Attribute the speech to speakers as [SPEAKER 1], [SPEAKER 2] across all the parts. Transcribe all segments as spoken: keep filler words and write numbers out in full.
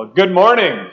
[SPEAKER 1] Well, good morning,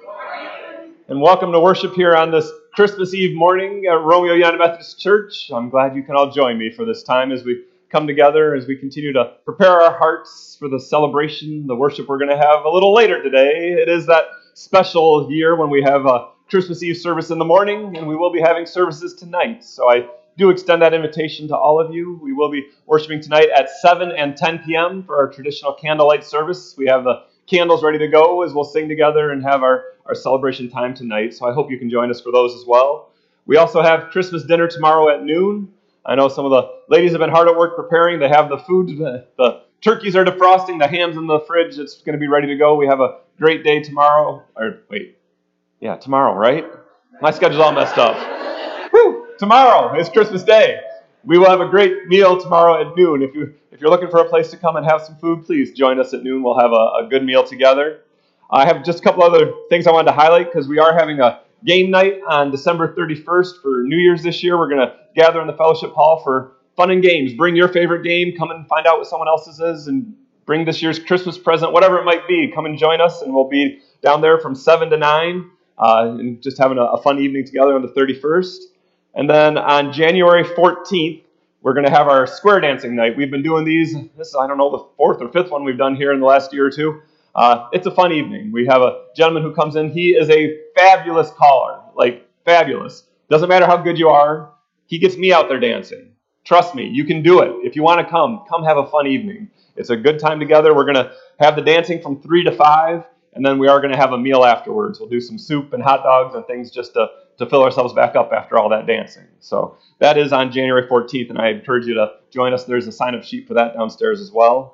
[SPEAKER 1] and welcome to worship here on this Christmas Eve morning at Romeo United Methodist Church. I'm glad you can all join me for this time as we come together, as we continue to prepare our hearts for the celebration, the worship we're going to have a little later today. It is that special year when we have a Christmas Eve service in the morning, and we will be having services tonight. So I do extend that invitation to all of you. We will be worshiping tonight at seven and ten p.m. for our traditional candlelight service. We have the candles ready to go as we'll sing together and have our, our celebration time tonight. So I hope you can join us for those as well. We also have Christmas dinner tomorrow at noon. I know some of the ladies have been hard at work preparing. They have the food. The, the turkeys are defrosting. The ham's in the fridge. It's going to be ready to go. We have a great day tomorrow. Or wait. Yeah, tomorrow, right? My schedule's all messed up. Whew! Tomorrow is Christmas Day. We will have a great meal tomorrow at noon. If you if you're looking for a place to come and have some food, please join us at noon. We'll have a, a good meal together. I have just a couple other things I wanted to highlight because we are having a game night on December thirty-first for New Year's this year. We're going to gather in the fellowship hall for fun and games. Bring your favorite game. Come and find out what someone else's is, and bring this year's Christmas present, whatever it might be. Come and join us, and we'll be down there from seven to nine, uh, and just having a, a fun evening together on the thirty-first. And then on January fourteenth, we're going to have our square dancing night. We've been doing these, this is, I don't know, the fourth or fifth one we've done here in the last year or two. Uh, it's a fun evening. We have a gentleman who comes in. He is a fabulous caller, like fabulous. Doesn't matter how good you are. He gets me out there dancing. Trust me, you can do it. If you want to come, come have a fun evening. It's a good time together. We're going to have the dancing from three to five, and then we are going to have a meal afterwards. We'll do some soup and hot dogs and things just to, to fill ourselves back up after all that dancing. So that is on January fourteenth, and I encourage you to join us. There's a sign-up sheet for that downstairs as well.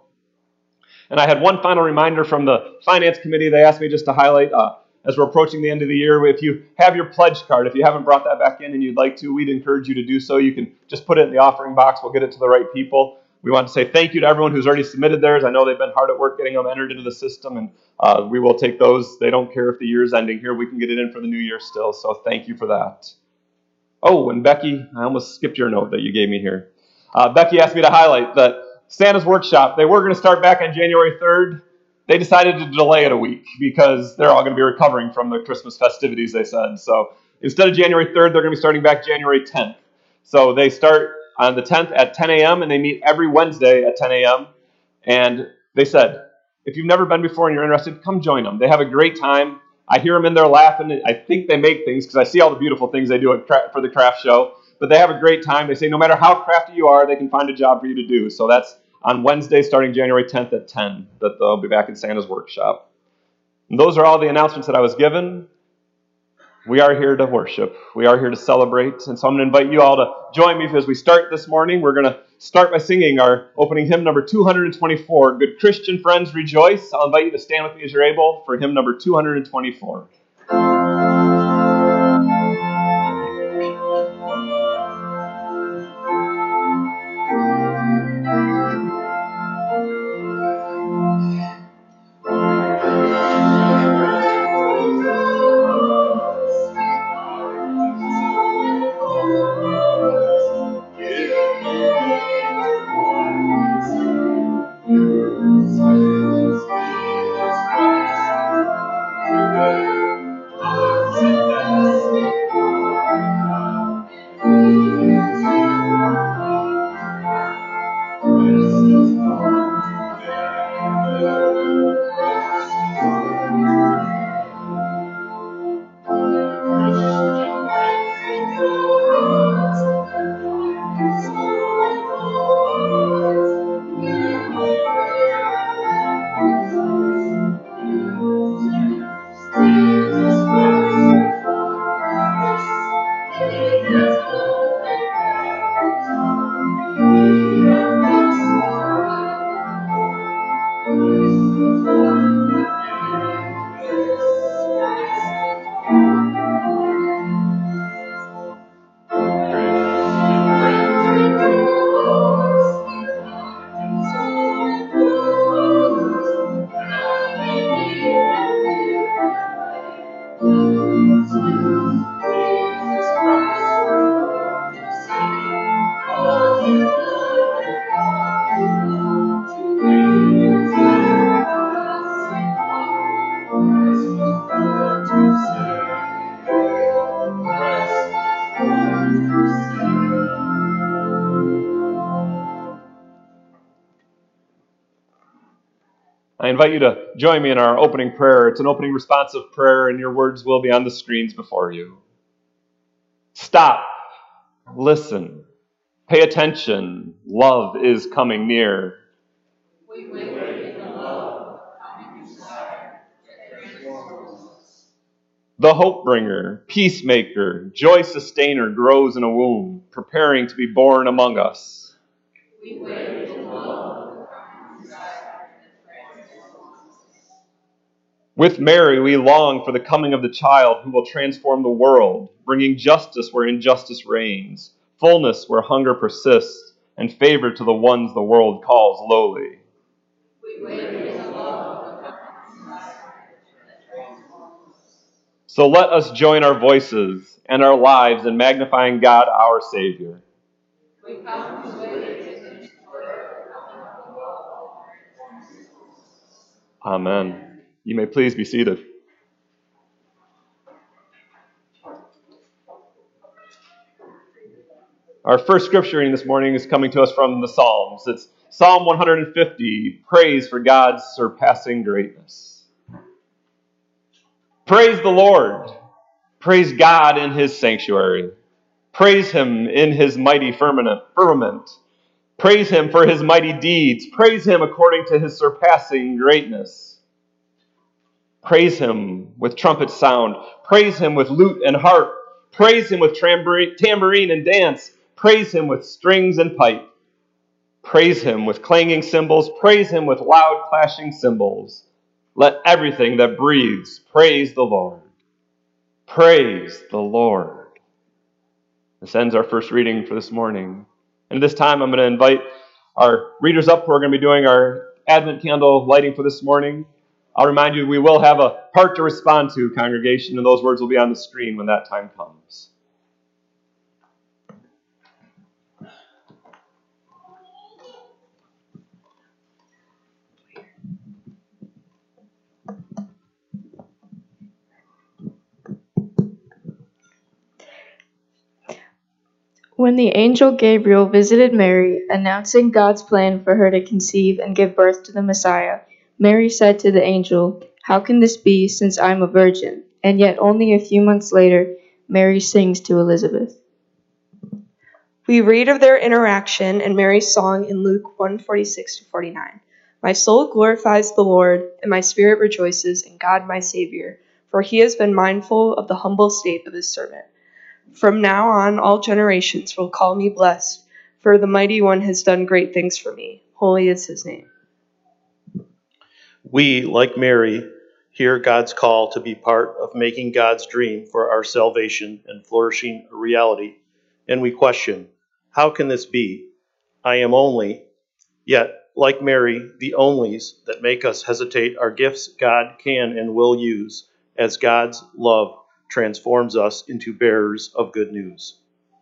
[SPEAKER 1] And I had one final reminder from the Finance Committee. They asked me just to highlight, uh, as we're approaching the end of the year, if you have your pledge card, if you haven't brought that back in and you'd like to, we'd encourage you to do so. You can just put it in the offering box. We'll get it to the right people. We want to say thank you to everyone who's already submitted theirs. I know they've been hard at work getting them entered into the system, and uh, we will take those. They don't care if the year's ending here. We can get it in for the new year still, so thank you for that. Oh, and Becky, I almost skipped your note that you gave me here. Uh, Becky asked me to highlight that Santa's Workshop, they were going to start back on January third. They decided to delay it a week because they're all going to be recovering from the Christmas festivities, they said. So instead of January third, they're going to be starting back January tenth. So they start on the tenth at ten a.m., and they meet every Wednesday at ten a.m. And they said, if you've never been before and you're interested, come join them. They have a great time. I hear them in there laughing. I think they make things because I see all the beautiful things they do at cra- for the craft show. But they have a great time. They say no matter how crafty you are, they can find a job for you to do. So that's on Wednesday starting January tenth at ten that they'll be back in Santa's Workshop. And those are all the announcements that I was given. We are here to worship. We are here to celebrate. And so I'm going to invite you all to join me as we start this morning. We're going to start by singing our opening hymn number two hundred twenty-four, Good Christian Friends Rejoice. I'll invite you to stand with me as you're able for hymn number two hundred twenty-four. I invite you to join me in our opening prayer. It's an opening responsive prayer, and your words will be on the screens before you. Stop. Listen. Pay attention. Love is coming near. We wait in the love, coming desire, the hope bringer, peacemaker, joy sustainer grows in a womb, preparing to be born among us. We wait in love, coming desire, with Mary, we long for the coming of the child who will transform the world, bringing justice where injustice reigns, fullness where hunger persists, and favor to the ones the world calls lowly. We wait in love, so let us join our voices and our lives in magnifying God, our Savior. We come to wait. Amen. You may please be seated. Our first scripture reading this morning is coming to us from the Psalms. It's Psalm one hundred fifty, Praise for God's surpassing greatness. Praise the Lord. Praise God in his sanctuary. Praise him in his mighty firmament. Praise him for his mighty deeds. Praise him according to his surpassing greatness. Praise him with trumpet sound. Praise him with lute and harp. Praise him with tambourine and dance. Praise him with strings and pipe. Praise him with clanging cymbals. Praise him with loud clashing cymbals. Let everything that breathes praise the Lord. Praise the Lord. This ends our first reading for this morning. And this time I'm going to invite our readers up who are going to be doing our Advent candle lighting for this morning. I'll remind you we will have a part to respond to, congregation, and those words will be on the screen when that time comes.
[SPEAKER 2] When the angel Gabriel visited Mary, announcing God's plan for her to conceive and give birth to the Messiah, Mary said to the angel, "How can this be, since I'm a virgin?" And yet only a few months later, Mary sings to Elizabeth.
[SPEAKER 3] We read of their interaction in Mary's song in Luke one forty-six to forty-nine. My soul glorifies the Lord, and my spirit rejoices in God my Savior, for he has been mindful of the humble state of his servant. From now on, all generations will call me blessed, for the Mighty One has done great things for me. Holy is his name.
[SPEAKER 4] We, like Mary, hear God's call to be part of making God's dream for our salvation and flourishing a reality, and we question, how can this be? I am only, yet, like Mary, the onlys that make us hesitate are gifts God can and will use as God's love transforms us into bearers of good news.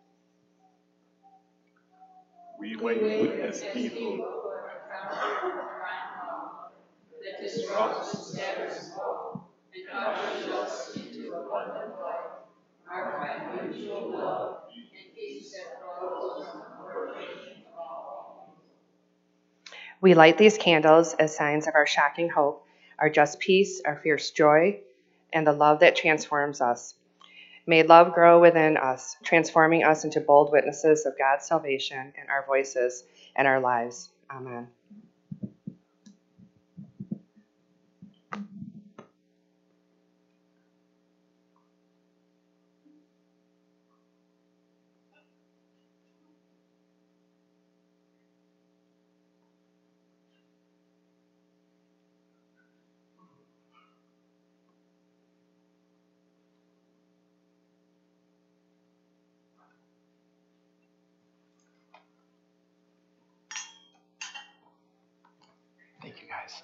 [SPEAKER 1] We wait as people that disrupts the status quo and ushers us into abundant life, our financial love and peace that grows from the worship of all.
[SPEAKER 5] We light these candles as signs of our shocking hope, our just peace, our fierce joy, and the love that transforms us. May love grow within us, transforming us into bold witnesses of God's salvation in our voices and our lives. Amen.
[SPEAKER 1] Thank you, guys.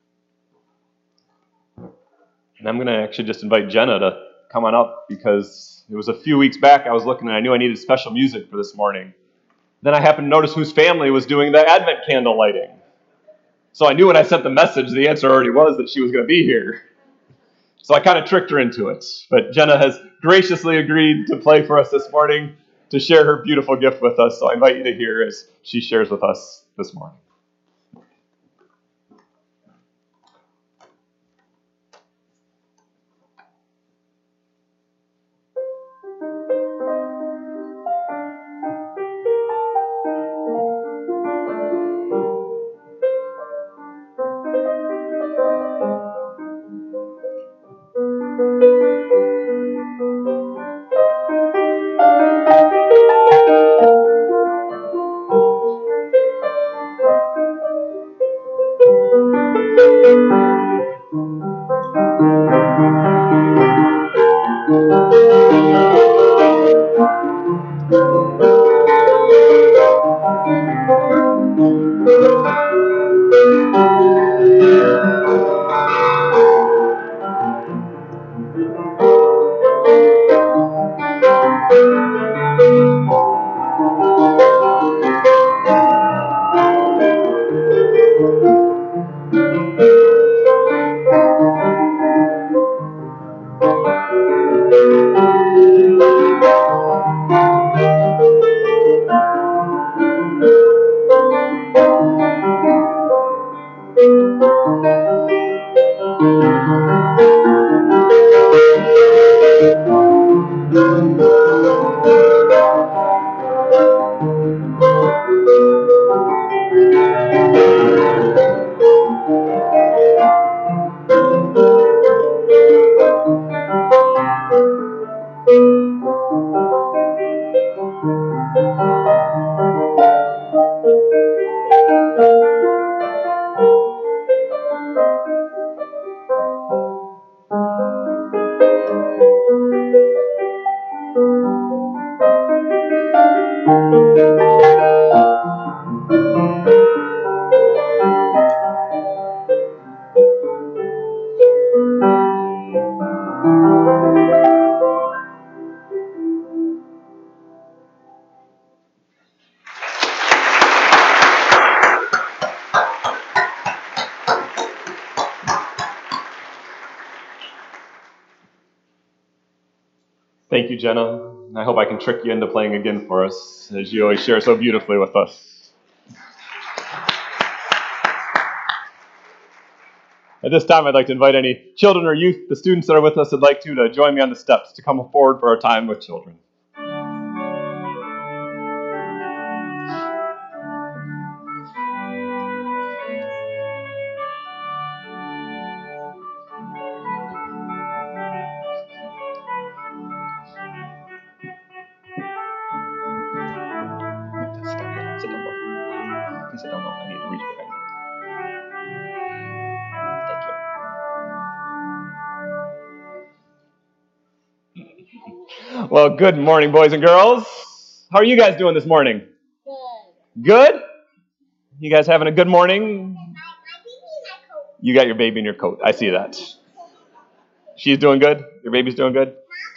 [SPEAKER 1] And I'm going to actually just invite Jenna to come on up because it was a few weeks back I was looking and I knew I needed special music for this morning. Then I happened to notice whose family was doing the Advent candle lighting. So I knew when I sent the message, the answer already was that she was going to be here. So I kind of tricked her into it. But Jenna has graciously agreed to play for us this morning to share her beautiful gift with us. So I invite you to hear as she shares with us this morning. Thank you, Jenna. I hope I can trick you into playing again for us, as you always share so beautifully with us. At this time, I'd like to invite any children or youth, the students that are with us, would like to, to join me on the steps to come forward for our time with children. Sit down, I need to reach behind you. Thank you. Well, good morning, boys and girls. How are you guys doing this morning? Good. Good? You guys having a good morning? You got your baby in your coat. I see that. She's doing good? Your baby's doing good?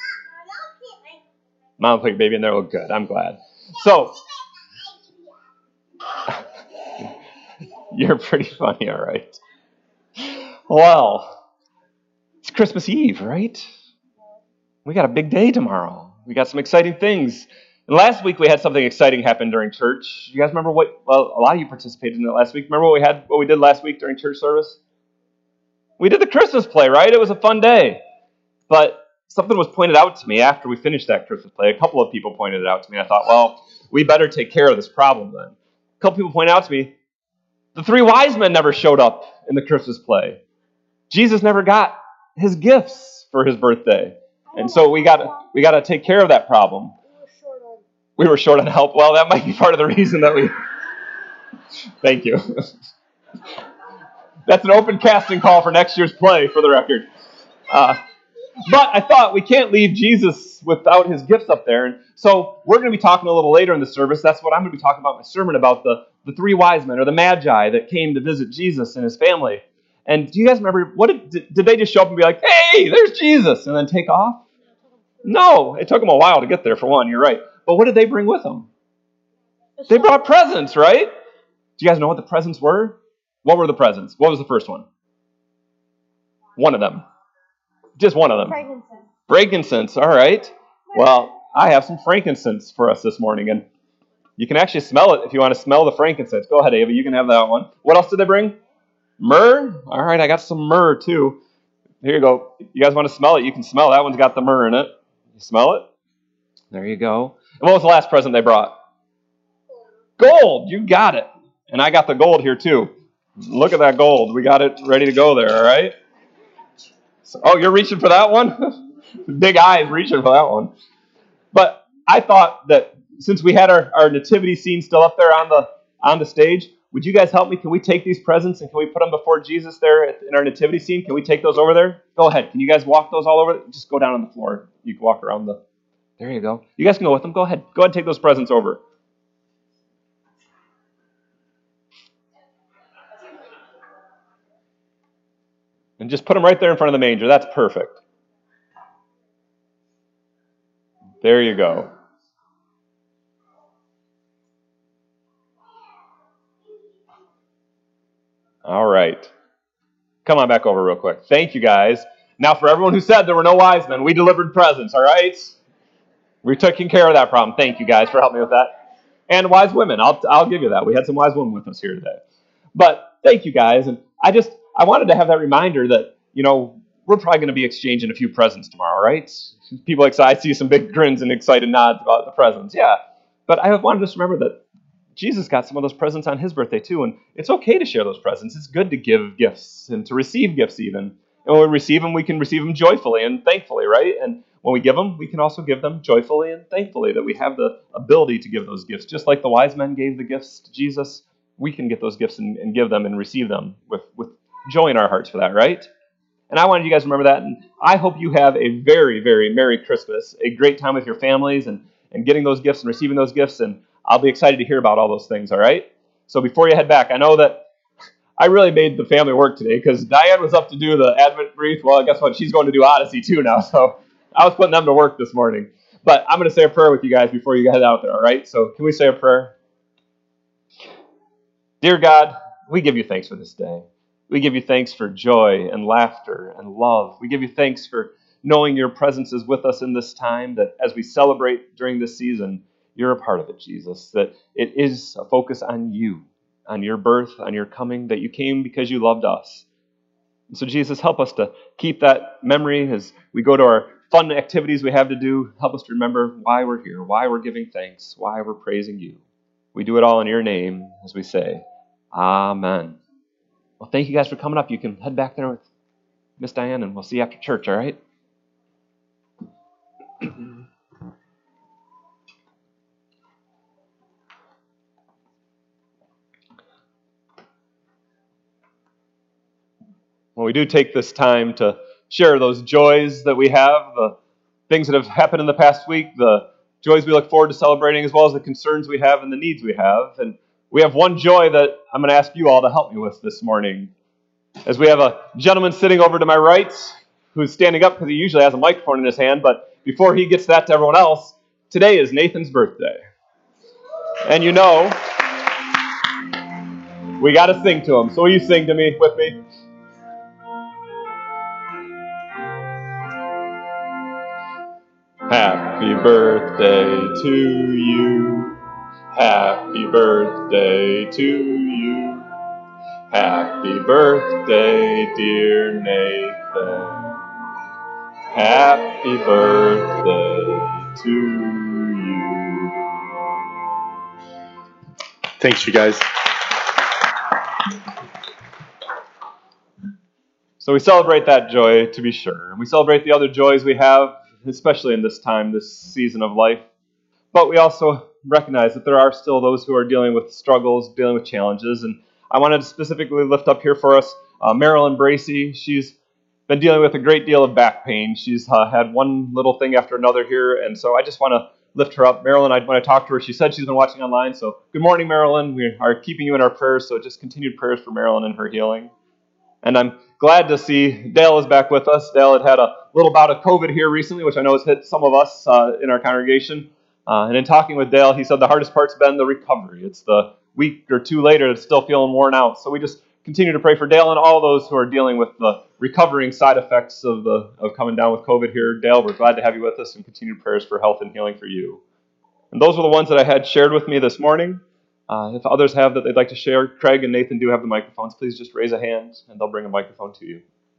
[SPEAKER 1] Mom put your baby in there. Oh, good. I'm glad. So, you're pretty funny, all right. Well, it's Christmas Eve, right? We got a big day tomorrow. We got some exciting things. And last week we had something exciting happen during church. You guys remember what? Well, a lot of you participated in it last week. Remember what we had? What we did last week during church service? We did the Christmas play, right? It was a fun day. But something was pointed out to me after we finished that Christmas play. A couple of people pointed it out to me. I thought, well, we better take care of this problem then. A couple people pointed out to me, the three wise men never showed up in the Christmas play. Jesus never got his gifts for his birthday. And so we got we got to take care of that problem. We were short on help. Well, that might be part of the reason that we... Thank you. That's an open casting call for next year's play, for the record. Uh, but I thought we can't leave Jesus without his gifts up there. And so we're going to be talking a little later in the service. That's what I'm going to be talking about in my sermon, about the, the three wise men, or the magi, that came to visit Jesus and his family. And do you guys remember, what did, did they just show up and be like, hey, there's Jesus, and then take off? No, it took them a while to get there, for one. You're right. But what did they bring with them? They brought presents, right? Do you guys know what the presents were? What were the presents? What was the first one? One of them. Just one of them. Frankincense. Frankincense, all right. Well, I have some frankincense for us this morning, and you can actually smell it if you want to smell the frankincense. Go ahead, Ava, you can have that one. What else did they bring? Myrrh? All right, I got some myrrh, too. Here you go. You guys want to smell it? You can smell it. That one's got the myrrh in it. You smell it? There you go. And what was the last present they brought? Gold. You got it. And I got the gold here, too. Look at that gold. We got it ready to go there, all right? So, oh, you're reaching for that one? Big eyes reaching for that one. But I thought that since we had our, our nativity scene still up there on the on the stage, would you guys help me? Can we take these presents and can we put them before Jesus there at, in our nativity scene? Can we take those over there? Go ahead. Can you guys walk those all over? Just go down on the floor. You can walk around the... There you go. You guys can go with them. Go ahead. Go ahead and take those presents over. And just put them right there in front of the manger. That's perfect. There you go. All right. Come on back over real quick. Thank you, guys. Now, for everyone who said there were no wise men, we delivered presents, all right? We're taking care of that problem. Thank you, guys, for helping me with that. And wise women. I'll I'll give you that. We had some wise women with us here today. But thank you, guys. And I just, I wanted to have that reminder that, you know, we're probably going to be exchanging a few presents tomorrow, right? People like, I see some big grins and excited nods about the presents. Yeah. But I wanted us to remember that Jesus got some of those presents on his birthday too, and it's okay to share those presents. It's good to give gifts and to receive gifts even. And when we receive them, we can receive them joyfully and thankfully, right? And when we give them, we can also give them joyfully and thankfully, that we have the ability to give those gifts. Just like the wise men gave the gifts to Jesus, we can get those gifts and, and give them and receive them with, with joy in our hearts for that, right? And I wanted you guys to remember that, and I hope you have a very, very Merry Christmas, a great time with your families and, and getting those gifts and receiving those gifts, and I'll be excited to hear about all those things, all right? So before you head back, I know that I really made the family work today because Diane was up to do the Advent wreath. Well, guess what? She's going to do Odyssey too now, so I was putting them to work this morning. But I'm going to say a prayer with you guys before you head out there, all right? So can we say a prayer? Dear God, we give you thanks for this day. We give you thanks for joy and laughter and love. We give you thanks for knowing your presence is with us in this time, that as we celebrate during this season, you're a part of it, Jesus, that it is a focus on you, on your birth, on your coming, that you came because you loved us. And so, Jesus, help us to keep that memory as we go to our fun activities we have to do. Help us to remember why we're here, why we're giving thanks, why we're praising you. We do it all in your name as we say, Amen. Well, thank you guys for coming up. You can head back there with Miss Diane, and we'll see you after church, all right? Well, we do take this time to share those joys that we have, the things that have happened in the past week, the joys we look forward to celebrating, as well as the concerns we have and the needs we have. And we have one joy that I'm going to ask you all to help me with this morning. As we have a gentleman sitting over to my right who's standing up because he usually has a microphone in his hand, but before he gets that to everyone else, today is Nathan's birthday. And you know, we got to sing to him. So will you sing to me with me? Happy birthday to you. Happy birthday to you. Happy birthday, dear Nathan. Happy birthday to you.
[SPEAKER 4] Thanks, you guys.
[SPEAKER 1] So we celebrate that joy, to be sure. And we celebrate the other joys we have, especially in this time, this season of life. But we also recognize that there are still those who are dealing with struggles, dealing with challenges. And I wanted to specifically lift up here for us uh, Marilyn Bracey. She's been dealing with a great deal of back pain. She's uh, had one little thing after another here. And so I just want to lift her up. Marilyn, I, when I talked to her, she said she's been watching online. So good morning, Marilyn. We are keeping you in our prayers. So just continued prayers for Marilyn and her healing. And I'm glad to see Dale is back with us. Dale had had a little bout of COVID here recently, which I know has hit some of us uh, in our congregation. Uh, and in talking with Dale, he said the hardest part's been the recovery. It's the week or two later that's still feeling worn out. So we just continue to pray for Dale and all those who are dealing with the recovering side effects of the of coming down with COVID here. Dale, we're glad to have you with us, and continued prayers for health and healing for you. And those were the ones that I had shared with me this morning. Uh, if others have that they'd like to share, Craig and Nathan do have the microphones. Please just raise a hand, and they'll bring a microphone to you.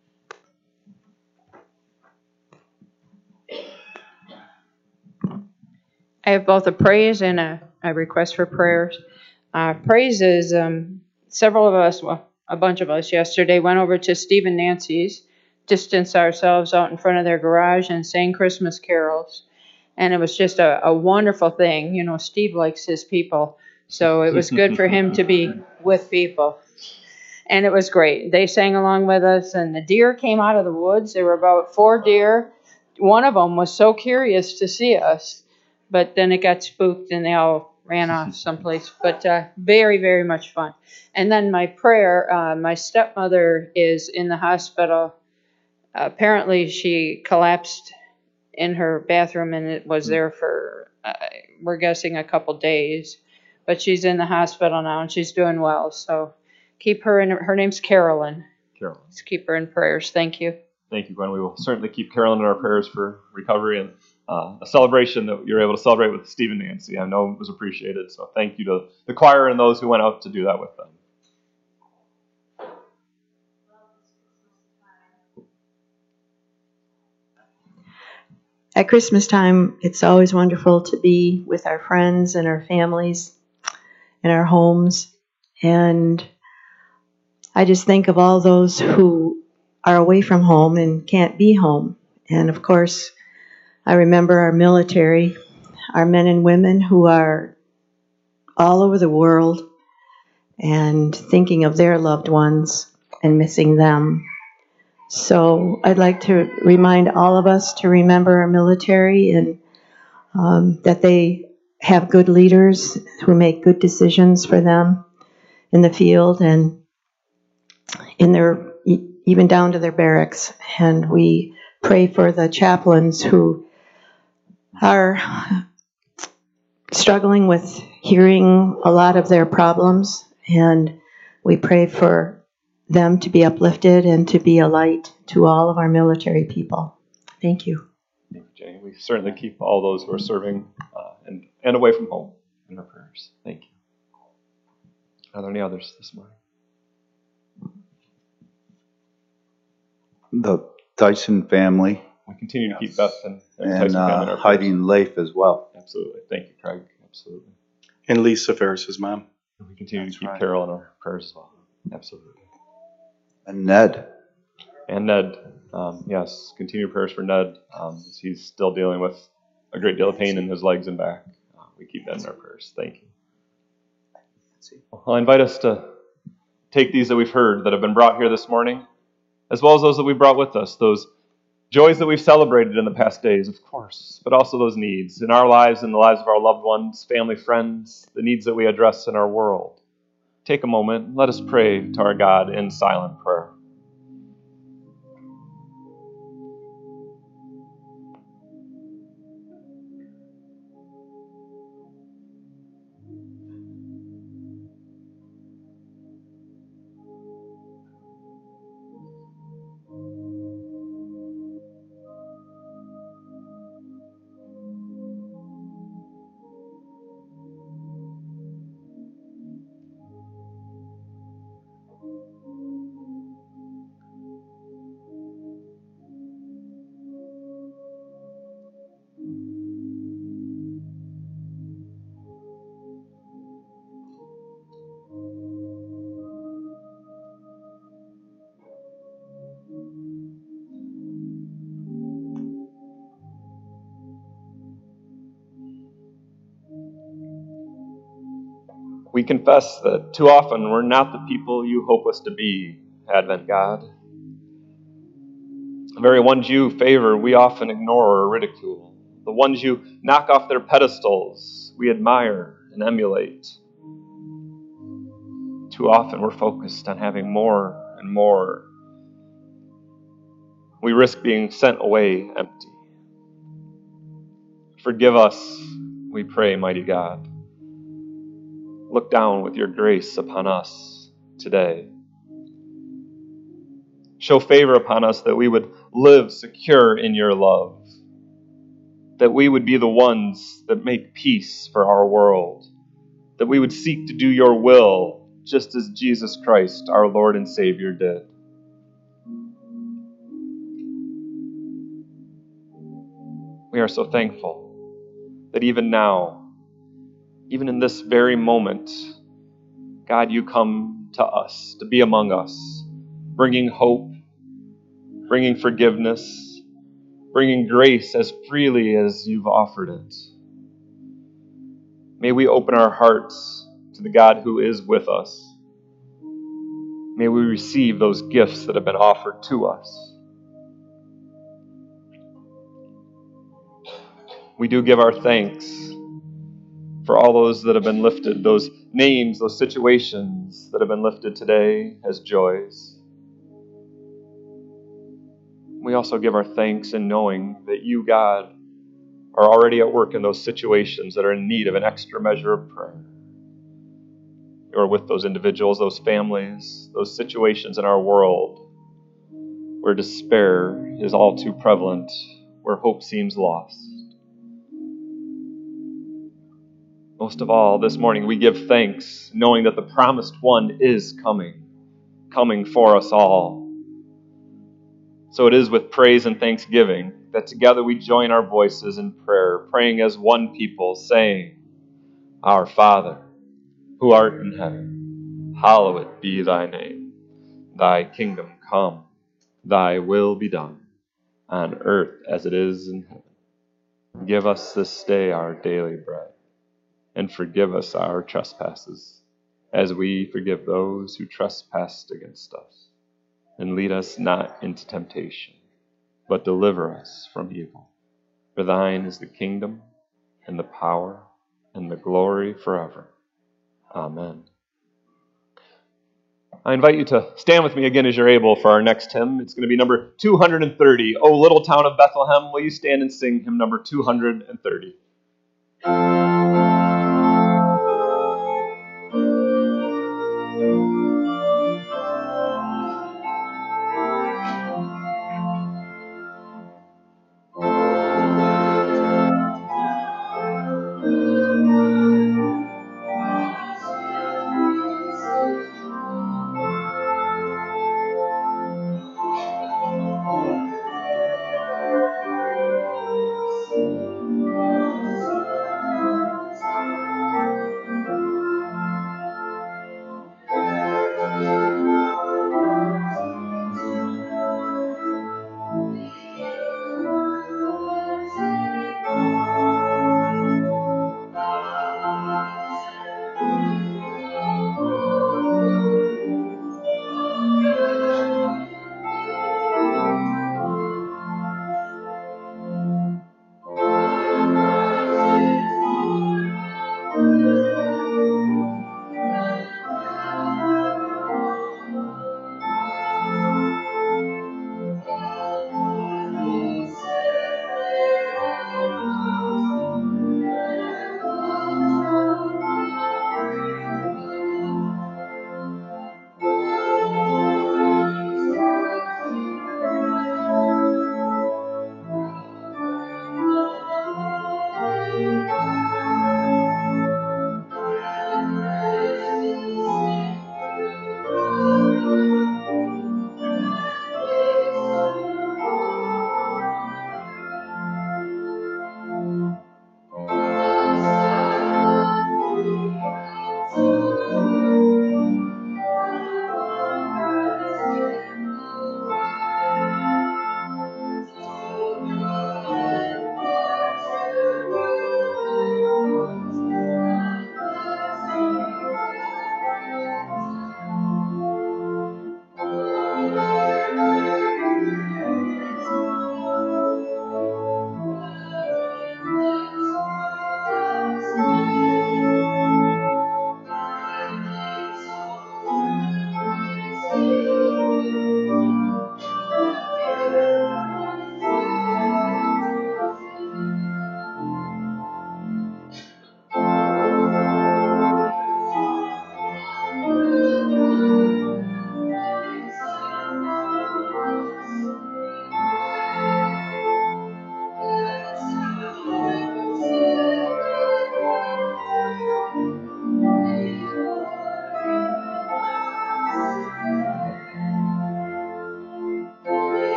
[SPEAKER 6] I have both a praise and a, a request for prayers. Uh, praise is um, several of us, well, a bunch of us yesterday went over to Steve and Nancy's, distanced ourselves out in front of their garage and sang Christmas carols. And it was just a, a wonderful thing. You know, Steve likes his people So it was good for him to be with people. And it was great. They sang along with us, and the deer came out of the woods. There were about four deer. One of them was so curious to see us, but then it got spooked and they all ran off someplace. But uh, very, very much fun. And then my prayer, uh, my stepmother is in the hospital. Uh, apparently she collapsed in her bathroom and it was there for, uh, we're guessing, a couple days. But she's in the hospital now and she's doing well. So keep her in, her name's Carolyn.
[SPEAKER 1] Carolyn.
[SPEAKER 6] Let's keep her in prayers. Thank you.
[SPEAKER 1] Thank you, Gwen. We will certainly keep Carolyn in our prayers for recovery and uh, a celebration that you're able to celebrate with Steve and Nancy. I know it was appreciated. So thank you to the choir and those who went out to do that with them.
[SPEAKER 7] At Christmas time, it's always wonderful to be with our friends and our families in our homes. And I just think of all those who are away from home and can't be home. And of course, I remember our military, our men and women who are all over the world and thinking of their loved ones and missing them. So I'd like to remind all of us to remember our military and um, that they have good leaders who make good decisions for them in the field and in their, even down to their barracks. And we pray for the chaplains who are struggling with hearing a lot of their problems, and we pray for them to be uplifted and to be a light to all of our military people. Thank you.
[SPEAKER 1] Thank you, Jenny. We certainly keep all those who are serving uh, and, and away from home in our prayers. Thank you. Are there any others this morning?
[SPEAKER 8] The Dyson family.
[SPEAKER 1] We continue to keep Beth and, and,
[SPEAKER 8] and
[SPEAKER 1] Tyson family in
[SPEAKER 8] uh,
[SPEAKER 1] our
[SPEAKER 8] Heidi
[SPEAKER 1] prayers.
[SPEAKER 8] and Leif as well.
[SPEAKER 1] Absolutely. Thank you, Craig. Absolutely.
[SPEAKER 4] And Lisa Ferris's mom.
[SPEAKER 1] We continue
[SPEAKER 8] That's
[SPEAKER 1] to keep
[SPEAKER 8] right.
[SPEAKER 1] Carol in our prayers as well. Absolutely.
[SPEAKER 8] And Ned.
[SPEAKER 1] And Ned. Um, yes, continue prayers for Ned. Um, as he's still dealing with a great deal of pain in his legs and back. Uh, we keep that in our prayers. Thank you. I'll invite us to take these that we've heard that have been brought here this morning, as well as those that we brought with us, those joys that we've celebrated in the past days, of course, but also those needs in our lives and the lives of our loved ones, family, friends, the needs that we address in our world. Take a moment, let us pray to our God in silent prayer. We confess that too often we're not the people you hope us to be, Advent God. The very ones you favor, we often ignore or ridicule. The ones you knock off their pedestals, we admire and emulate. Too often we're focused on having more and more. We risk being sent away empty. Forgive us, we pray, mighty God. Look down with your grace upon us today. Show favor upon us that we would live secure in your love, that we would be the ones that make peace for our world, that we would seek to do your will just as Jesus Christ, our Lord and Savior, did. We are so thankful that even now, even in this very moment, God, you come to us, to be among us, bringing hope, bringing forgiveness, bringing grace as freely as you've offered it. May we open our hearts to the God who is with us. May we receive those gifts that have been offered to us. We do give our thanks for all those that have been lifted, those names, those situations that have been lifted today as joys. We also give our thanks in knowing that you, God, are already at work in those situations that are in need of an extra measure of prayer. You are with those individuals, those families, those situations in our world where despair is all too prevalent, where hope seems lost. Most of all, this morning we give thanks, knowing that the promised one is coming, coming for us all. So it is with praise and thanksgiving that together we join our voices in prayer, praying as one people, saying, Our Father, who art in heaven, hallowed be thy name. Thy kingdom come, thy will be done, on earth as it is in heaven. Give us this day our daily bread, and forgive us our trespasses, as we forgive those who trespass against us. And lead us not into temptation, but deliver us from evil. For thine is the kingdom, and the power, and the glory forever. Amen. I invite you to stand with me again as you're able for our next hymn. It's going to be number two hundred thirty. O Little Town of Bethlehem, will you stand and sing hymn number two hundred thirty?
[SPEAKER 9] Thank you.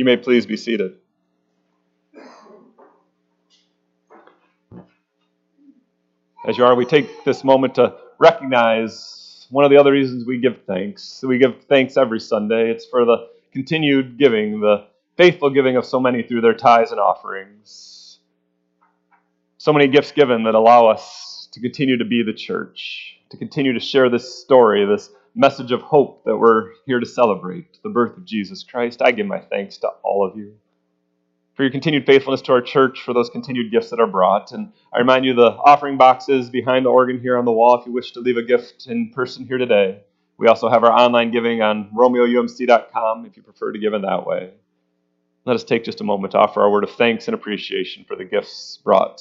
[SPEAKER 1] You may please be seated. As you are, we take this moment to recognize one of the other reasons we give thanks. We give thanks every Sunday. It's for the continued giving, the faithful giving of so many through their tithes and offerings. So many gifts given that allow us to continue to be the church, to continue to share this story, this message of hope that we're here to celebrate, the birth of Jesus Christ. I give my thanks to all of you for your continued faithfulness to our church, for those continued gifts that are brought. And I remind you, the offering boxes behind the organ here on the wall, if you wish to leave a gift in person here today. We also have our online giving on romeo u m c dot com if you prefer to give in that way. Let us take just a moment to offer our word of thanks and appreciation for the gifts brought.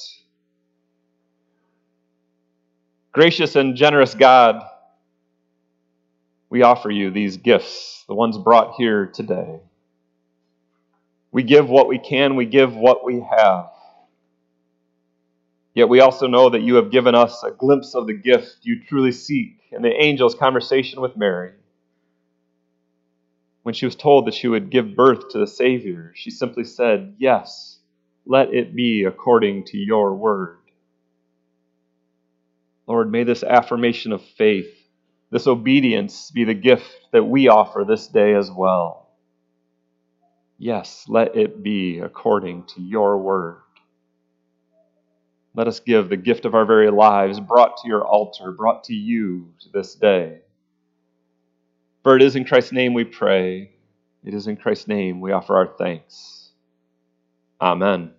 [SPEAKER 1] Gracious and generous God, we offer you these gifts, the ones brought here today. We give what we can, we give what we have. Yet we also know that you have given us a glimpse of the gift you truly seek in the angel's conversation with Mary. When she was told that she would give birth to the Savior, she simply said, "Yes, let it be according to your word." Lord, may this affirmation of faith, this obedience be the gift that we offer this day as well. Yes, let it be according to your word. Let us give the gift of our very lives brought to your altar, brought to you this day. For it is in Christ's name we pray. It is in Christ's name we offer our thanks. Amen.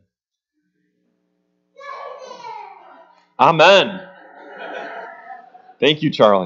[SPEAKER 1] Amen. Thank you, Charlie.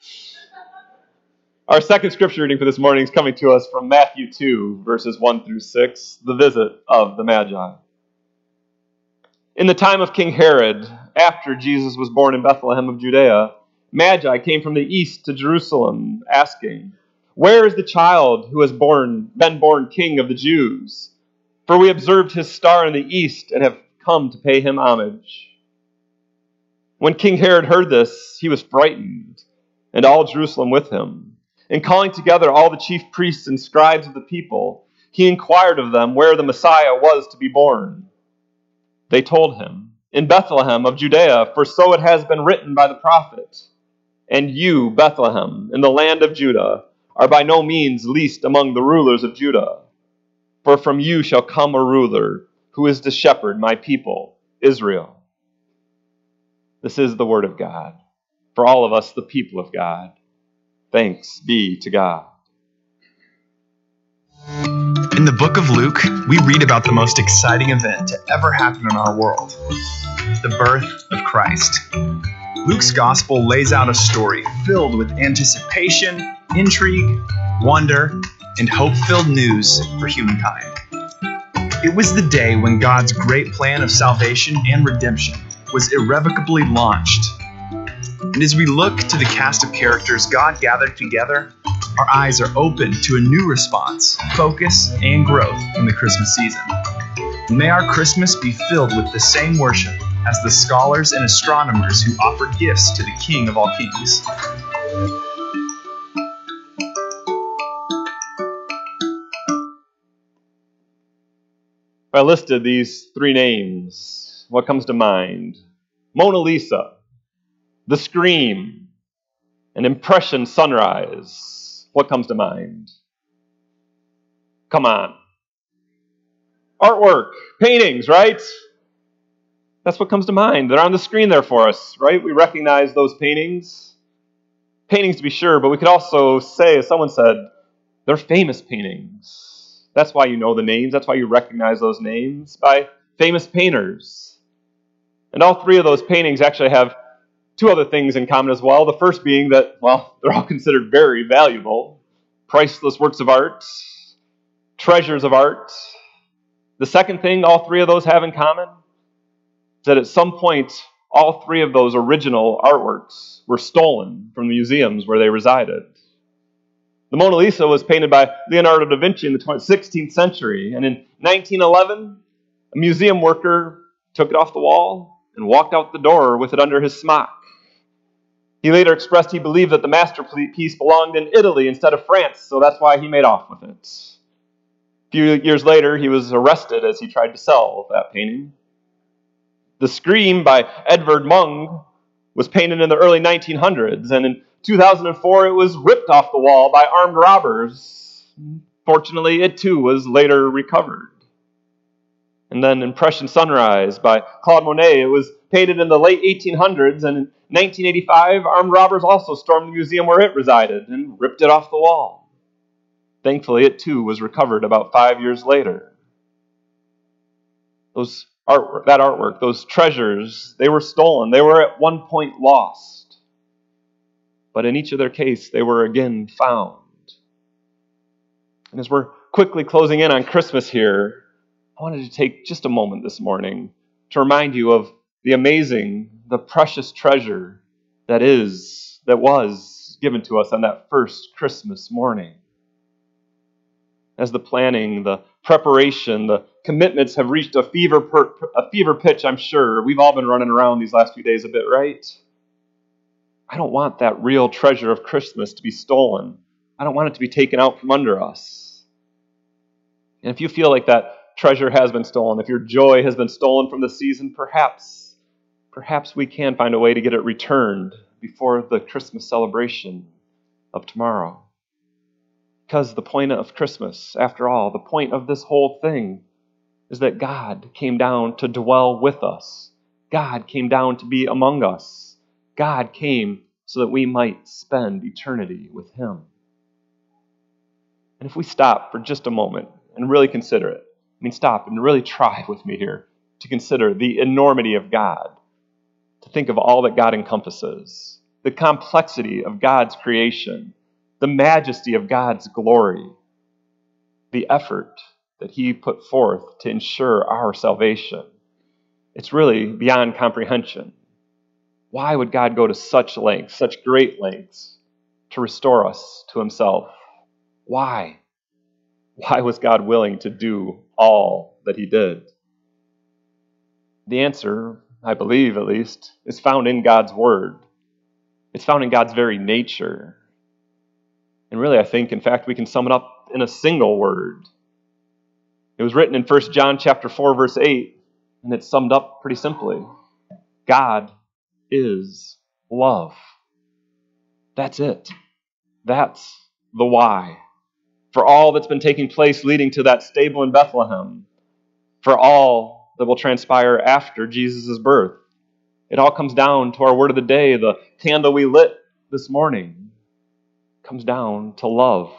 [SPEAKER 1] Our second scripture reading for this morning is coming to us from Matthew two, verses one through six, the visit of the Magi. In the time of King Herod, after Jesus was born in Bethlehem of Judea, Magi came from the east to Jerusalem, asking, "Where is the child who has born, been born King of the Jews? For we observed his star in the east and have come to pay him homage." When King Herod heard this, he was frightened, and all Jerusalem with him. And calling together all the chief priests and scribes of the people, he inquired of them where the Messiah was to be born. They told him, "In Bethlehem of Judea, for so it has been written by the prophet. And you, Bethlehem, in the land of Judah, are by no means least among the rulers of Judah. For from you shall come a ruler who is to shepherd my people, Israel." This is the word of God. For all of us, the people of God. Thanks be to God.
[SPEAKER 9] In the book of Luke, we read about the most exciting event to ever happen in our world, the birth of Christ. Luke's gospel lays out a story filled with anticipation, intrigue, wonder, and hope-filled news for humankind. It was the day when God's great plan of salvation and redemption was irrevocably launched. And as we look to the cast of characters God gathered together, our eyes are open to a new response, focus, and growth in the Christmas season. And may our Christmas be filled with the same worship as the scholars and astronomers who offered gifts to the King of all kings.
[SPEAKER 1] If I listed these three names, what comes to mind? Mona Lisa, The Scream, and Impression Sunrise. What comes to mind? Come on. Artwork, paintings, right? That's what comes to mind. They're on the screen there for us, right? We recognize those paintings. Paintings to be sure, but we could also say, as someone said, they're famous paintings. That's why you know the names. That's why you recognize those names, by famous painters. And all three of those paintings actually have two other things in common as well. The first being that, well, they're all considered very valuable, priceless works of art, treasures of art. The second thing all three of those have in common is that at some point, all three of those original artworks were stolen from the museums where they resided. The Mona Lisa was painted by Leonardo da Vinci in the sixteenth century, and in nineteen eleven, a museum worker took it off the wall and walked out the door with it under his smock. He later expressed he believed that the masterpiece belonged in Italy instead of France, so that's why he made off with it. few years later, he was arrested as he tried to sell that painting. The Scream by Edvard Munch was painted in the early nineteen hundreds, and in two thousand four it was ripped off the wall by armed robbers. Fortunately, it too was later recovered. And then Impression Sunrise by Claude Monet, it was painted in the late eighteen hundreds, and in nineteen eighty-five, armed robbers also stormed the museum where it resided and ripped it off the wall. Thankfully, it too was recovered about five years later. Those artwork, that artwork, those treasures, they were stolen. They were at one point lost. But in each of their case, they were again found. And as we're quickly closing in on Christmas here, I wanted to take just a moment this morning to remind you of the amazing, the precious treasure that is, that was given to us on that first Christmas morning. As the planning, the preparation, the commitments have reached a fever per, a fever pitch, I'm sure. We've all been running around these last few days a bit, right? I don't want that real treasure of Christmas to be stolen. I don't want it to be taken out from under us. And if you feel like that treasure has been stolen, if your joy has been stolen from the season, perhaps, perhaps we can find a way to get it returned before the Christmas celebration of tomorrow. Because the point of Christmas, after all, the point of this whole thing is that God came down to dwell with us. God came down to be among us. God came so that we might spend eternity with Him. And if we stop for just a moment and really consider it, I mean, stop and really try with me here to consider the enormity of God, to think of all that God encompasses, the complexity of God's creation, the majesty of God's glory, the effort that He put forth to ensure our salvation. It's really beyond comprehension. Why would God go to such lengths, such great lengths, to restore us to Himself? Why? Why was God willing to do all that He did? The answer, I believe at least, is found in God's Word. It's found in God's very nature. And really, I think, in fact, we can sum it up in a single word. It was written in First John chapter four, verse eight, and it's summed up pretty simply. God is love. That's it. That's the why. For all that's been taking place leading to that stable in Bethlehem, for all that will transpire after Jesus' birth. It all comes down to our word of the day, the candle we lit this morning. Comes down to love.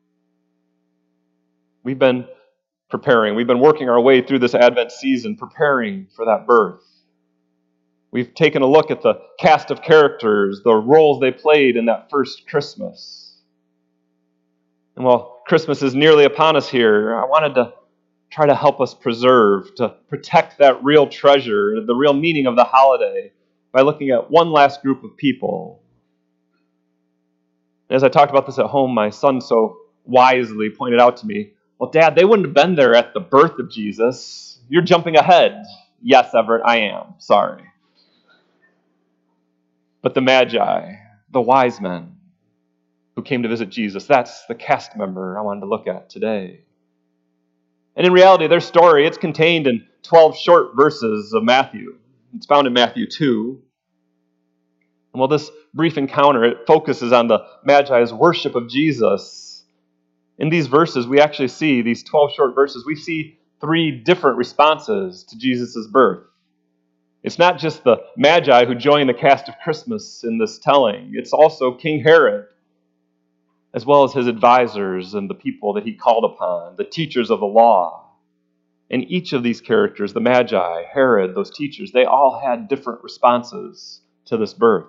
[SPEAKER 1] We've been preparing, we've been working our way through this Advent season, preparing for that birth. We've taken a look at the cast of characters, the roles they played in that first Christmas. And while Christmas is nearly upon us here, I wanted to try to help us preserve, to protect that real treasure, the real meaning of the holiday, by looking at one last group of people. As I talked about this at home, my son so wisely pointed out to me, well, Dad, they wouldn't have been there at the birth of Jesus. You're jumping ahead. Yes, Everett, I am. Sorry. But the Magi, the wise men who came to visit Jesus, that's the cast member I wanted to look at today. And in reality, their story, it's contained in twelve short verses of Matthew. It's found in Matthew two. And while this brief encounter, it focuses on the Magi's worship of Jesus, in these verses, we actually see, these twelve short verses, we see three different responses to Jesus' birth. It's not just the Magi who join the cast of Christmas in this telling. It's also King Herod, as well as his advisors and the people that he called upon, the teachers of the law. And each of these characters, the Magi, Herod, those teachers, they all had different responses to this birth.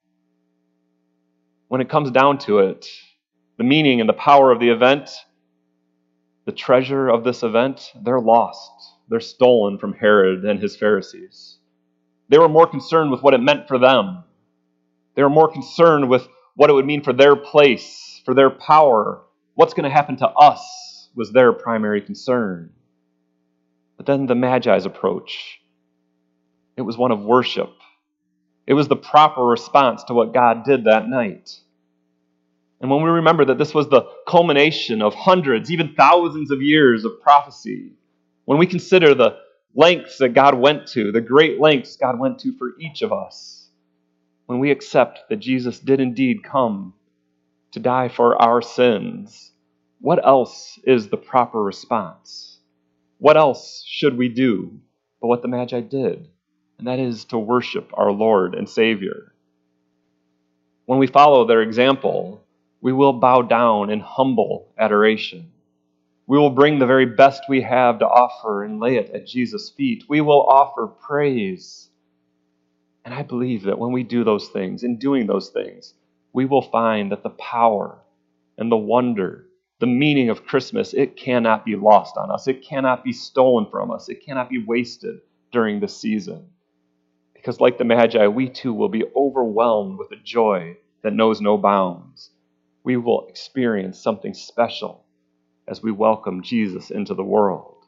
[SPEAKER 1] When it comes down to it, the meaning and the power of the event, the treasure of this event, they're lost. They're stolen from Herod and his Pharisees. They were more concerned with what it meant for them. They were more concerned with what it would mean for their place, for their power. What's going to happen to us was their primary concern. But then the Magi's approach, it was one of worship. It was the proper response to what God did that night. And when we remember that this was the culmination of hundreds, even thousands of years of prophecy, when we consider the lengths that God went to, the great lengths God went to for each of us, when we accept that Jesus did indeed come to die for our sins, what else is the proper response? What else should we do but what the Magi did? And that is to worship our Lord and Savior. When we follow their example, we will bow down in humble adoration. We will bring the very best we have to offer and lay it at Jesus' feet. We will offer praise. And I believe that when we do those things, in doing those things, we will find that the power and the wonder, the meaning of Christmas, it cannot be lost on us. It cannot be stolen from us. It cannot be wasted during this season. Because like the Magi, we too will be overwhelmed with a joy that knows no bounds. We will experience something special as we welcome Jesus into the world.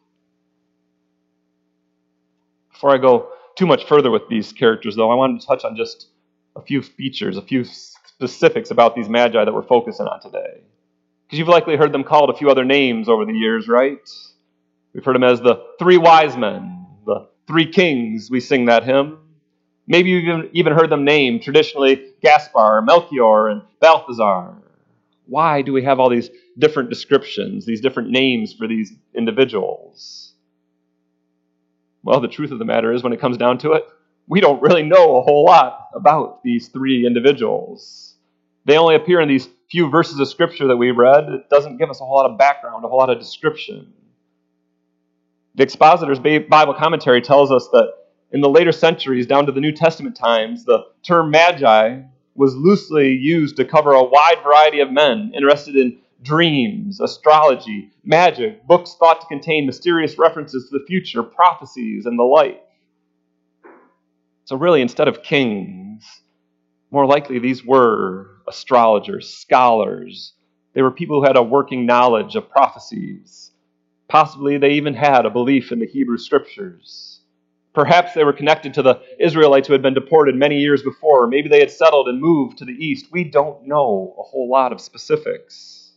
[SPEAKER 1] Before I go too much further with these characters, though, I wanted to touch on just a few features, a few specifics about these Magi that we're focusing on today. Because you've likely heard them called a few other names over the years, right? We've heard them as the three wise men, the three kings, we sing that hymn. Maybe you've even, even heard them named traditionally Gaspar, Melchior, and Balthazar. Why do we have all these different descriptions, these different names for these individuals? Well, the truth of the matter is, when it comes down to it, we don't really know a whole lot about these three individuals. They only appear in these few verses of Scripture that we read. It doesn't give us a whole lot of background, a whole lot of description. The Expositor's Bible commentary tells us that in the later centuries, down to the New Testament times, the term Magi was loosely used to cover a wide variety of men interested in dreams, astrology, magic, books thought to contain mysterious references to the future, prophecies, and the like. So really, instead of kings, more likely these were astrologers, scholars. They were people who had a working knowledge of prophecies. Possibly they even had a belief in the Hebrew Scriptures. Perhaps they were connected to the Israelites who had been deported many years before. Or maybe they had settled and moved to the east. We don't know a whole lot of specifics.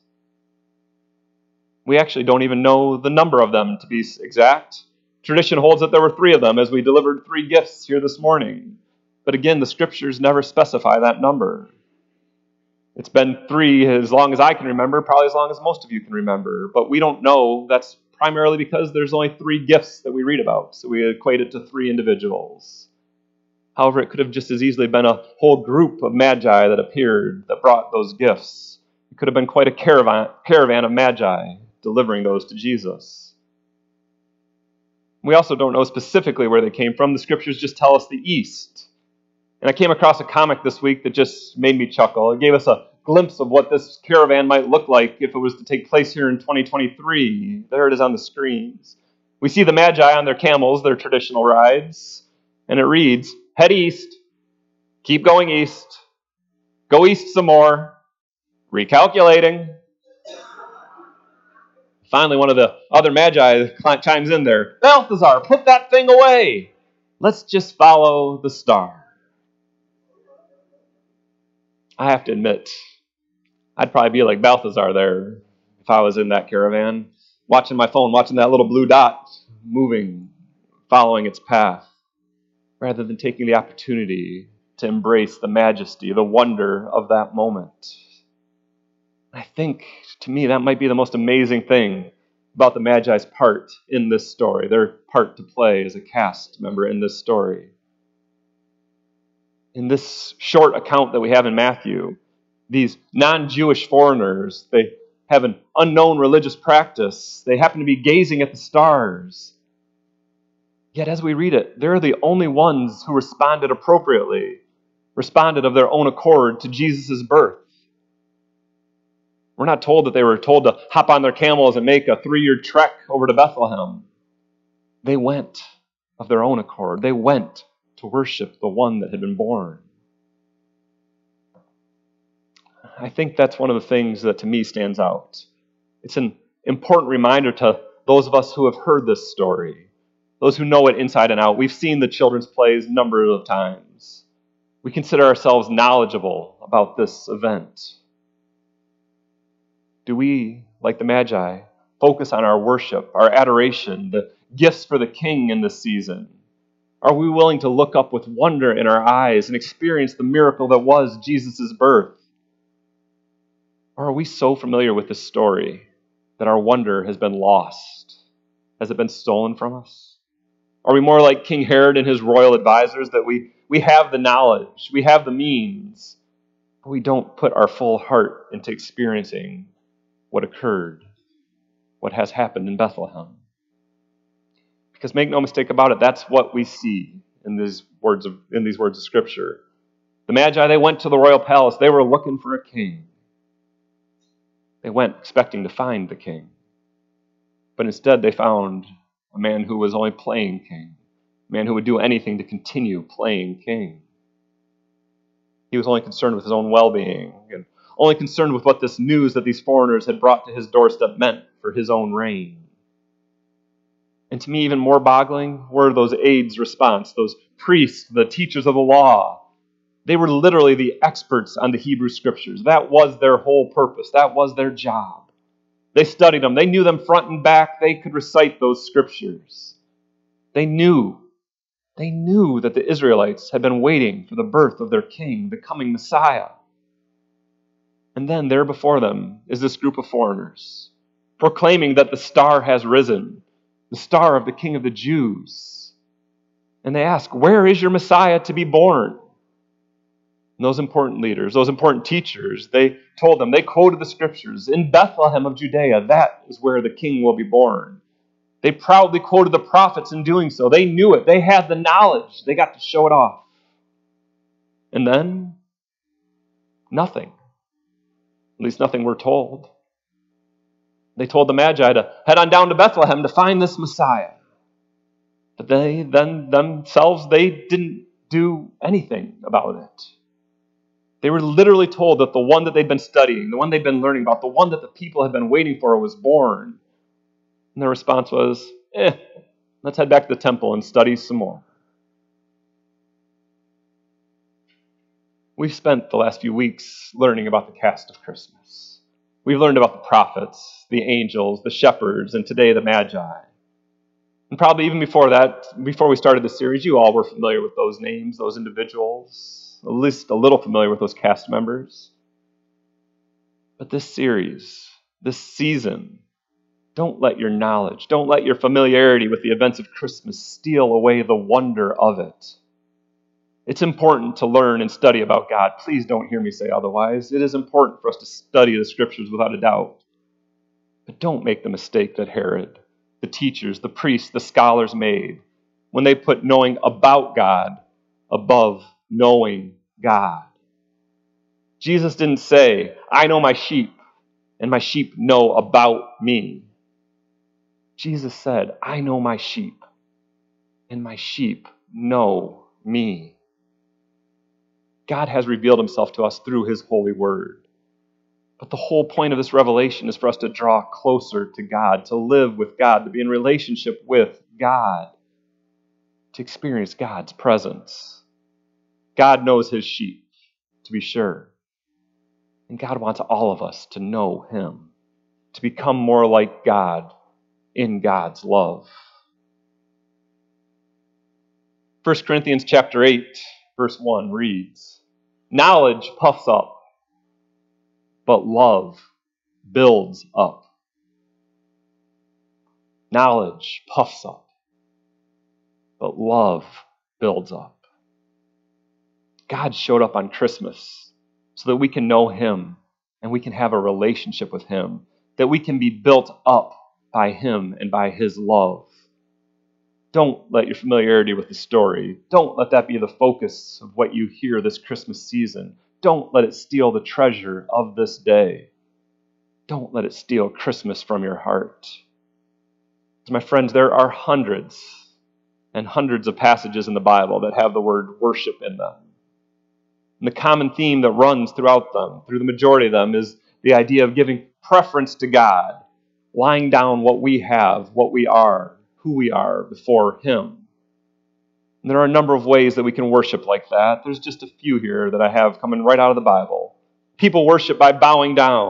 [SPEAKER 1] We actually don't even know the number of them, to be exact. Tradition holds that there were three of them, as we delivered three gifts here this morning. But again, the Scriptures never specify that number. It's been three as long as I can remember, probably as long as most of you can remember. But we don't know. That's primarily because there's only three gifts that we read about, so we equate it to three individuals. However, it could have just as easily been a whole group of Magi that appeared that brought those gifts. It could have been quite a caravan, caravan of Magi delivering those to Jesus. We also don't know specifically where they came from. The Scriptures just tell us the east. And I came across a comic this week that just made me chuckle. It gave us a glimpse of what this caravan might look like if it was to take place here in twenty twenty-three. There it is on the screens. We see the Magi on their camels, their traditional rides, and it reads, head east, keep going east, go east some more, recalculating. Finally, one of the other Magi chimes in there, Balthazar, put that thing away. Let's just follow the star. I have to admit, I'd probably be like Balthazar there if I was in that caravan, watching my phone, watching that little blue dot moving, following its path, rather than taking the opportunity to embrace the majesty, the wonder of that moment. I think, to me, that might be the most amazing thing about the Magi's part in this story, their part to play as a cast member in this story. In this short account that we have in Matthew, these non-Jewish foreigners, they have an unknown religious practice. They happen to be gazing at the stars. Yet as we read it, they're the only ones who responded appropriately, responded of their own accord to Jesus' birth. We're not told that they were told to hop on their camels and make a three-year trek over to Bethlehem. They went of their own accord. They went to worship the one that had been born. I think that's one of the things that to me stands out. It's an important reminder to those of us who have heard this story, those who know it inside and out. We've seen the children's plays a number of times. We consider ourselves knowledgeable about this event. Do we, like the Magi, focus on our worship, our adoration, the gifts for the King in this season? Are we willing to look up with wonder in our eyes and experience the miracle that was Jesus' birth? Or are we so familiar with this story that our wonder has been lost? Has it been stolen from us? Are we more like King Herod and his royal advisors, that we, we have the knowledge, we have the means, but we don't put our full heart into experiencing what occurred, what has happened in Bethlehem? Because make no mistake about it, that's what we see in these words of in these words of Scripture. The Magi, they went to the royal palace. They were looking for a king. They went expecting to find the king. But instead they found a man who was only playing king, a man who would do anything to continue playing king. He was only concerned with his own well-being and only concerned with what this news that these foreigners had brought to his doorstep meant for his own reign. And to me, even more boggling were those aides' response, those priests, the teachers of the law. They were literally the experts on the Hebrew Scriptures. That was their whole purpose. That was their job. They studied them. They knew them front and back. They could recite those Scriptures. They knew. They knew that the Israelites had been waiting for the birth of their king, the coming Messiah. And then there before them is this group of foreigners, proclaiming that the star has risen, the star of the King of the Jews. And they ask, where is your Messiah to be born? And those important leaders, those important teachers, they told them, they quoted the Scriptures, in Bethlehem of Judea, that is where the king will be born. They proudly quoted the prophets in doing so. They knew it. They had the knowledge. They got to show it off. And then, nothing. At least nothing we're told. They told the Magi to head on down to Bethlehem to find this Messiah. But they then themselves, they didn't do anything about it. They were literally told that the one that they'd been studying, the one they'd been learning about, the one that the people had been waiting for was born. And their response was, eh, let's head back to the temple and study some more. We've spent the last few weeks learning about the cast of Christmas. We've learned about the prophets, the angels, the shepherds, and today the Magi. And probably even before that, before we started this series, you all were familiar with those names, those individuals, at least a little familiar with those cast members. But this series, this season, don't let your knowledge, don't let your familiarity with the events of Christmas steal away the wonder of it. It's important to learn and study about God. Please don't hear me say otherwise. It is important for us to study the Scriptures without a doubt. But don't make the mistake that Herod, the teachers, the priests, the scholars made when they put knowing about God above knowing God. Jesus didn't say, I know my sheep, and my sheep know about me. Jesus said, I know my sheep, and my sheep know me. God has revealed himself to us through his holy word. But the whole point of this revelation is for us to draw closer to God, to live with God, to be in relationship with God, to experience God's presence. God knows his sheep, to be sure. And God wants all of us to know him, to become more like God in God's love. First Corinthians chapter eight, verse one reads, knowledge puffs up, but love builds up. Knowledge puffs up, but love builds up. God showed up on Christmas so that we can know him and we can have a relationship with him, that we can be built up by him and by his love. Don't let your familiarity with the story, don't let that be the focus of what you hear this Christmas season. Don't let it steal the treasure of this day. Don't let it steal Christmas from your heart. My friends, there are hundreds and hundreds of passages in the Bible that have the word worship in them. And the common theme that runs throughout them, through the majority of them, is the idea of giving preference to God, lying down what we have, what we are, who we are before him. And there are a number of ways that we can worship like that. There's just a few here that I have coming right out of the Bible. People worship by bowing down,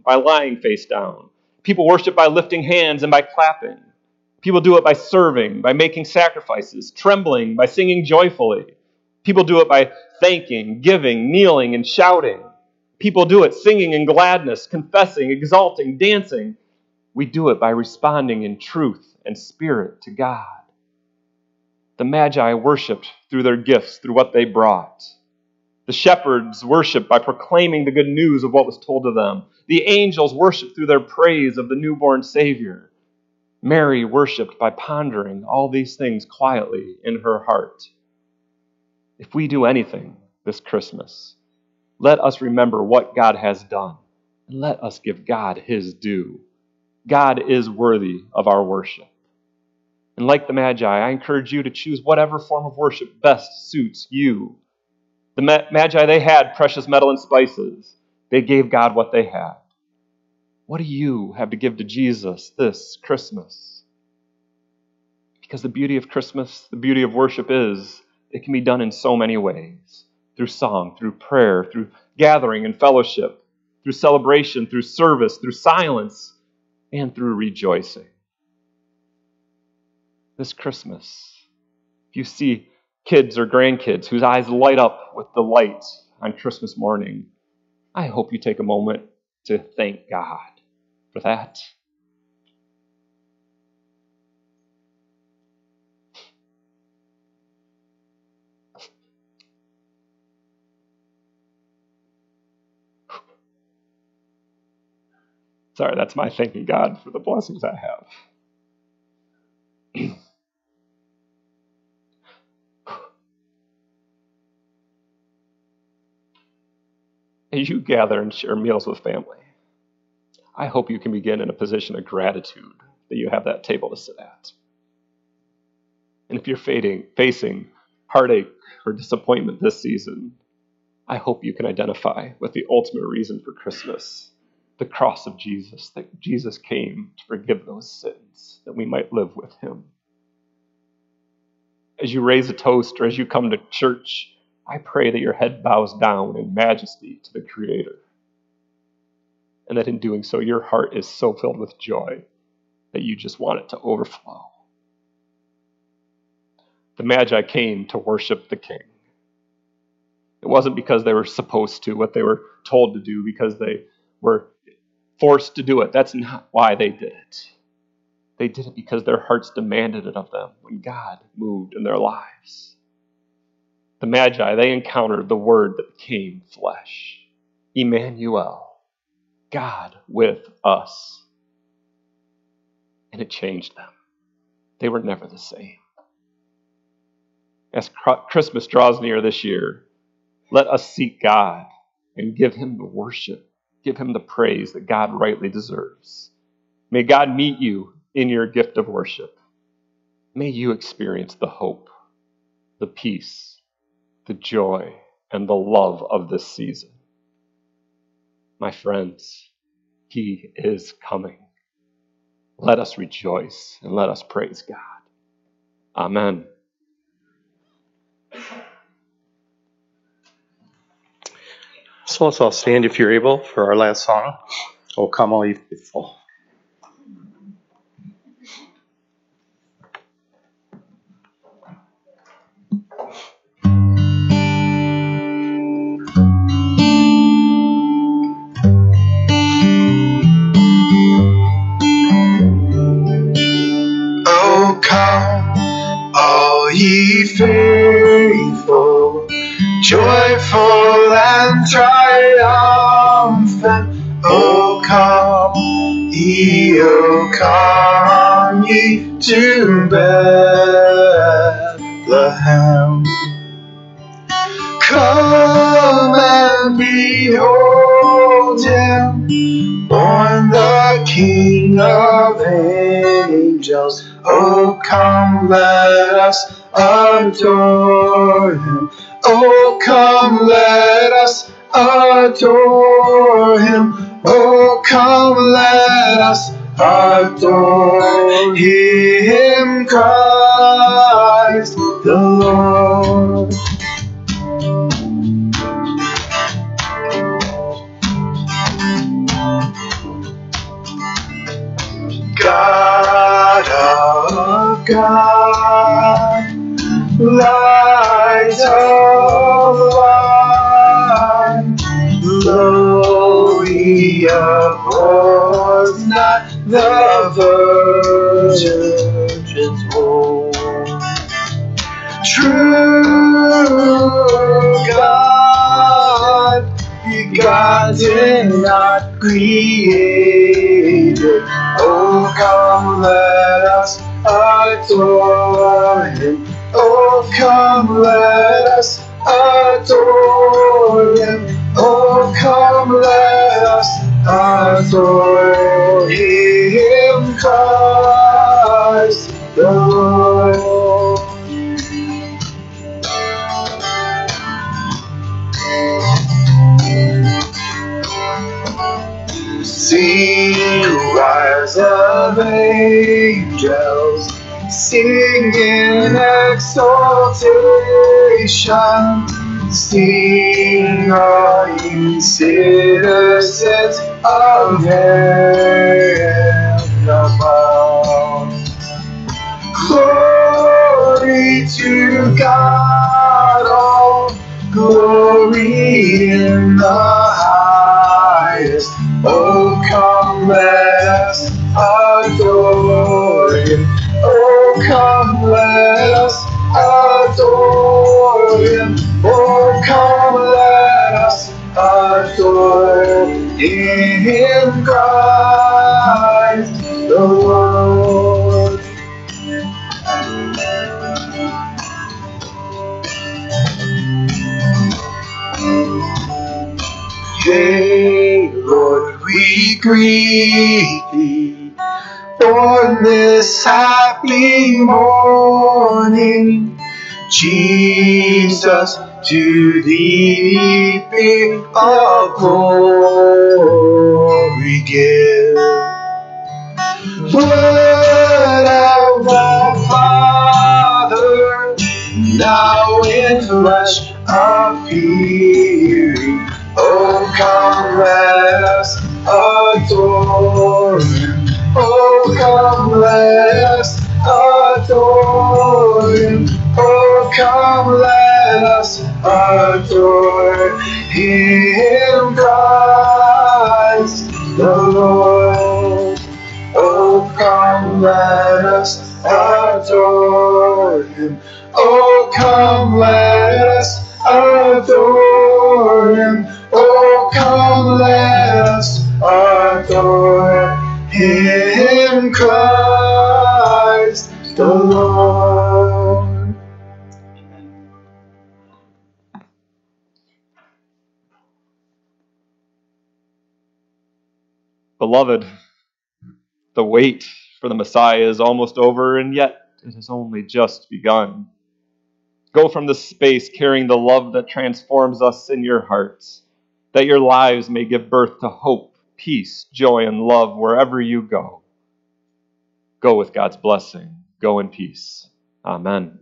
[SPEAKER 1] by lying face down. People worship by lifting hands and by clapping. People do it by serving, by making sacrifices, trembling, by singing joyfully. People do it by thanking, giving, kneeling, and shouting. People do it singing in gladness, confessing, exalting, dancing. We do it by responding in truth and spirit to God. The Magi worshiped through their gifts, through what they brought. The shepherds worshiped by proclaiming the good news of what was told to them. The angels worshiped through their praise of the newborn Savior. Mary worshiped by pondering all these things quietly in her heart. If we do anything this Christmas, let us remember what God has done, and let us give God his due. God is worthy of our worship. And like the Magi, I encourage you to choose whatever form of worship best suits you. The Magi, they had precious metal and spices. They gave God what they had. What do you have to give to Jesus this Christmas? Because the beauty of Christmas, the beauty of worship is, it can be done in so many ways. Through song, through prayer, through gathering and fellowship, through celebration, through service, through silence, and through rejoicing. This Christmas, if you see kids or grandkids whose eyes light up with delight on Christmas morning, I hope you take a moment to thank God for that. Sorry, that's my thanking God for the blessings I have. As you gather and share meals with family, I hope you can begin in a position of gratitude that you have that table to sit at. And if you're fading, facing heartache or disappointment this season, I hope you can identify with the ultimate reason for Christmas, the cross of Jesus, that Jesus came to forgive those sins, that we might live with him. As you raise a toast or as you come to church, I pray that your head bows down in majesty to the Creator, and that in doing so, your heart is so filled with joy that you just want it to overflow. The Magi came to worship the King. It wasn't because they were supposed to, what they were told to do, because they were forced to do it. That's not why they did it. They did it because their hearts demanded it of them when God moved in their lives. The Magi, they encountered the Word that became flesh. Emmanuel, God with us. And it changed them. They were never the same. As Christmas draws near this year, let us seek God and give him the worship, give him the praise that God rightly deserves. May God meet you in your gift of worship. May you experience the hope, the peace, the joy, and the love of this season. My friends, he is coming. Let us rejoice and let us praise God. Amen.
[SPEAKER 4] So let's all stand if you're able for our last song. Oh, come all ye faithful.
[SPEAKER 9] Oh, come, all ye faithful, joyful and triumphant. Oh, come ye, oh, come ye to Bethlehem. Come and behold him, born the King of angels. Oh, come, let us adore him. Oh, come, let us adore him. Oh, come, let us adore him, Christ the Lord.
[SPEAKER 10] of wine. Lo, he abhors not the virgin's womb. True God, begotten, not created. Oh, come, let us adore him. Oh, come, let us adore him. Oh, come, let us adore him, Christ the Lord. Sing, choirs of angels, sing in exaltation. Sing, all ye citizens of heaven above. Glory to God, all glory in the highest. Oh, come, let us adore him. Oh, come, let us adore him. Oh, come, let us adore him, Christ the Lord. Yea, Lord, we greet thee on this happy morning. Jesus, to thee be all glory give. Word of the Father, now in flesh appearing. Oh, come, let us adore him. Oh, come, let us adore him. Oh, come, let us adore him, Christ the Lord. Oh, come, let us adore him. Oh, come, let us adore him. Oh, come, let us adore him, Christ the Lord.
[SPEAKER 1] Beloved, the wait for the Messiah is almost over, and yet it has only just begun. Go from this space carrying the love that transforms us in your hearts, that your lives may give birth to hope, peace, joy, and love wherever you go. Go with God's blessing. Go in peace. Amen.